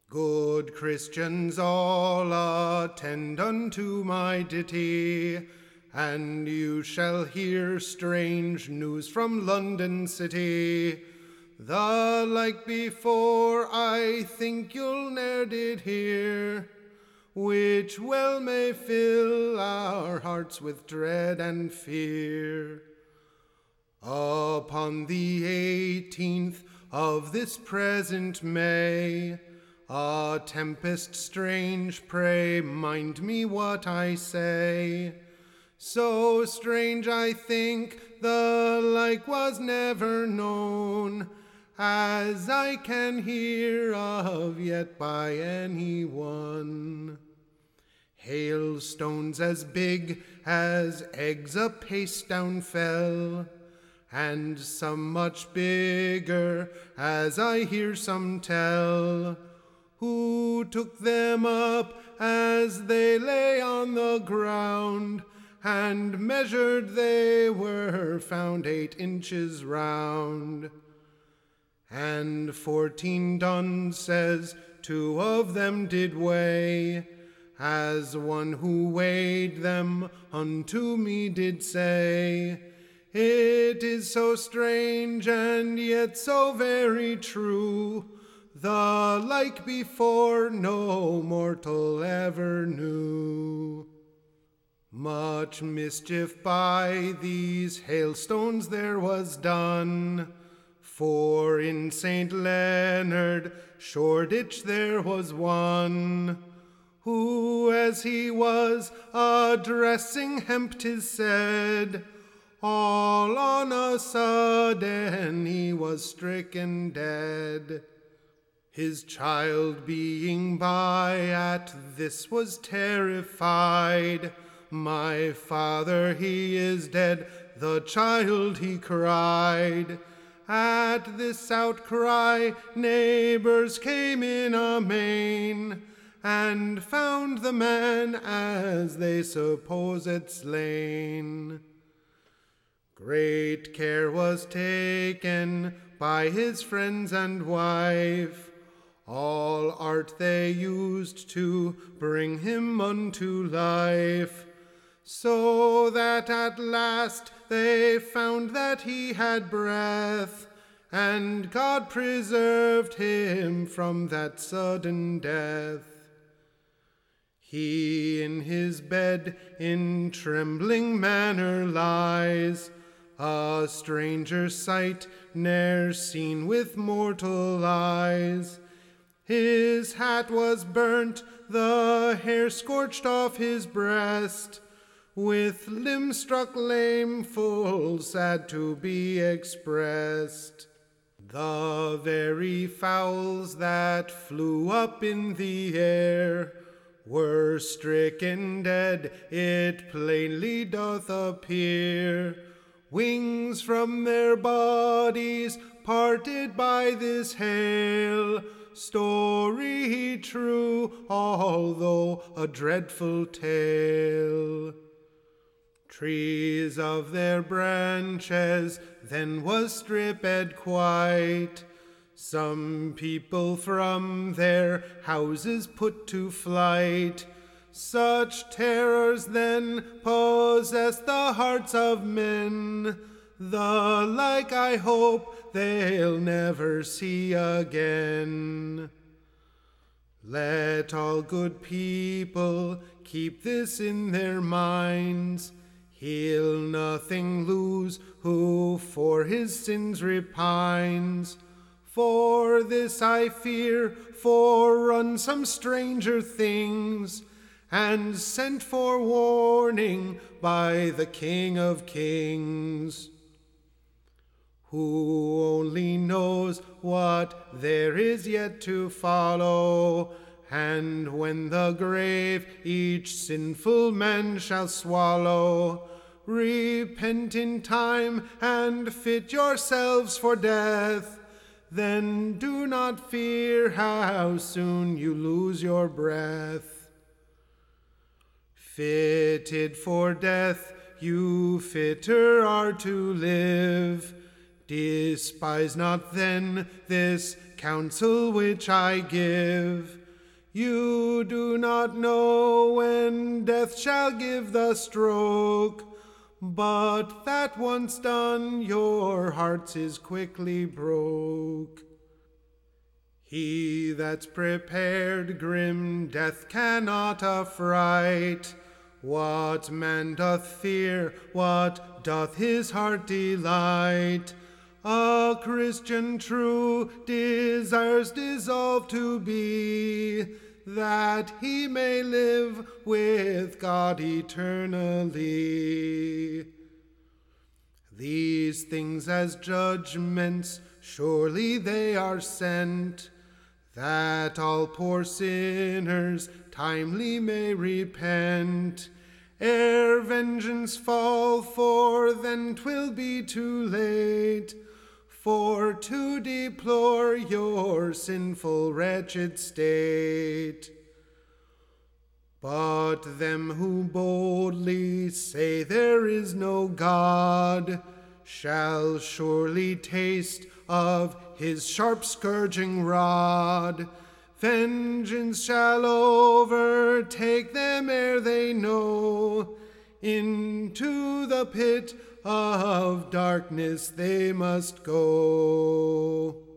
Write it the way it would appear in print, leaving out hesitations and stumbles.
Good Christians all, attend unto my ditty, and you shall hear strange news from London city. The like before I think you'll ne'er did hear, which well may fill our hearts with dread and fear. Upon the 18th of this present May, a tempest strange, pray mind me what I say. So strange I think the like was never known, as I can hear of yet by any one. Hailstones as big as eggs apace down fell, and some much bigger, as I hear some tell, who took them up as they lay on the ground, and measured they were found 8 inches round. And 14 tons, says, 2 of them did weigh, as one who weighed them unto me did say, it is so strange and yet so very true, the like before no mortal ever knew. Much mischief by these hailstones there was done, for in St. Leonard, Shoreditch, there was one, who as he was a-dressing hemp, 'tis said, all on a sudden he was stricken dead. His child being by at this was terrified, my father, he is dead, the child, he cried. At this outcry neighbors came in amain, and found the man as they supposed slain. Great care was taken by his friends and wife, all art they used to bring him unto life, so that at last they found that he had breath, and God preserved him from that sudden death. He in his bed in trembling manner lies, a stranger sight ne'er seen with mortal eyes. His hat was burnt, the hair scorched off his breast, with limb struck lame, full sad to be expressed. The very fowls that flew up in the air were stricken dead, it plainly doth appear. Wings from their bodies parted by this hail, story true, although a dreadful tale. Trees of their branches then was stripped quite, some people from their houses put to flight. Such terrors then possess the hearts of men, the like I hope they'll never see again. Let all good people keep this in their minds, he'll nothing lose who for his sins repines. For this I fear forerun some stranger things, and sent for warning by the King of Kings, who only knows what there is yet to follow, and when the grave each sinful man shall swallow. Repent in time and fit yourselves for death, then do not fear how soon you lose your breath. Fitted for death, you fitter are to live. Despise not then this counsel which I give. You do not know when death shall give the stroke, but that once done, your hearts is quickly broke. He that's prepared grim death cannot affright. What man doth fear, what doth his heart delight? A Christian true desires dissolved to be, that he may live with God eternally. These things as judgments, surely they are sent, that all poor sinners timely may repent. Ere vengeance fall, for then 'twill be too late, for to deplore your sinful wretched state. But them who boldly say there is no God shall surely taste of his sharp scourging rod. Vengeance shall overtake them ere they know. Into the pit of darkness they must go.